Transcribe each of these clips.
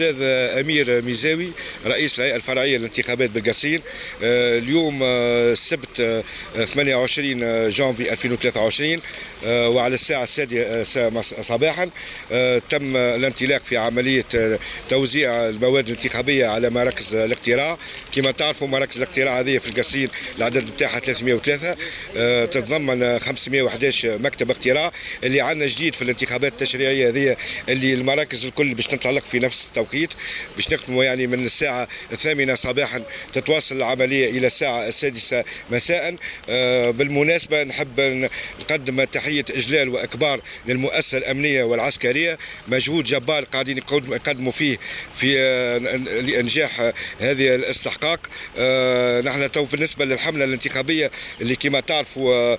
أستاذ أمير ميزاوي رئيس الهيئة الفرعية للانتخابات بالقصرين. اليوم السبت 28 جانفي 2023 وعلى الساعة 6 صباحا تم الانطلاق في عملية توزيع المواد الانتخابية على مراكز الاقتراع. كما تعرفوا مراكز الاقتراع هذه في القصرين العدد نتاعها 303 تتضمن 511 مكتب اقتراع. اللي عندنا جديد في الانتخابات التشريعية هذه اللي المراكز الكل باش تنطلق في نفس التوقيت، باش نخدموا يعني من الساعة 8 صباحا تتواصل العملية إلى الساعة 6 مساء. بالمناسبة نحب نقدم تحية إجلال وإكبار للمؤسسة الأمنية والعسكرية، مجهود جبار قاعدين يقدموا فيه في لإنجاح هذه الاستحقاق. نحن تو بالنسبة للحملة الانتخابية اللي كما تعرفوا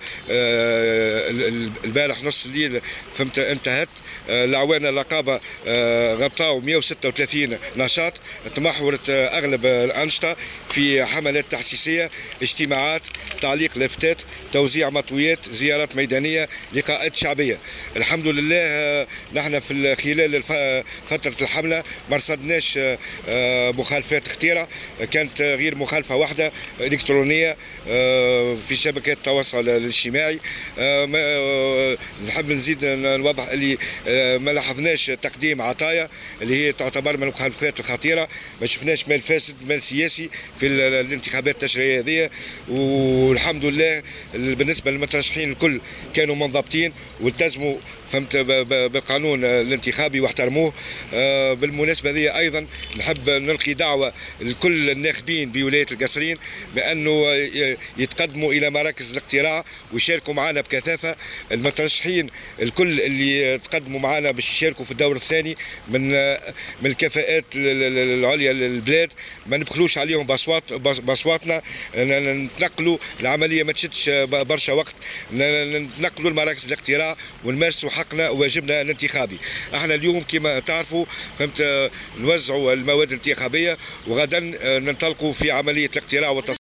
البارح نص الليل انتهت. الأعوان الرقابة غطاوا 136 نشاط، تمحورت أغلب الأنشطة في حملات تحسيسية، اجتماعات، تعليق لافتات، توزيع مطويات، زيارات ميدانية، لقاءات شعبية. الحمد لله نحن في خلال فترة الحملة ما رصدناش مخالفات خطيرة، كانت غير مخالفة واحدة إلكترونية في شبكات التواصل الاجتماعي. نحب نزيد نوضح اللي ما لاحظناش تقديم عطايا اللي هي تعتبر من المخالفات الخطيرة، ما شفناش مال فاسد مال سياسي في الانتخابات التشريعية هذه. والحمد لله بالنسبة للمترشحين الكل كانوا منضبطين والتزموا فهمت بالقانون الانتخابي واحترموه. بالمناسبة هذه أيضا نحب نلقي دعوة لكل الناخبين بولاية القصرين بأنه يتقدموا إلى مراكز الاقتراع ويشاركوا معنا بكثافة. المترشحين الكل اللي تقدموا معنا باش يشاركوا في الدور الثاني من الكفاءات العليا للبلاد، ما نبخلوش عليهم بأصواتنا، نتنقلوا العملية ما تشدش برشا وقت، نتنقلوا لمراكز الاقتراع ونمارسوا حقنا وواجبنا الانتخابي. احنا اليوم كما تعرفوا فهمت نوزعوا المواد الانتخابية وغدا ننطلقوا في عملية الاقتراع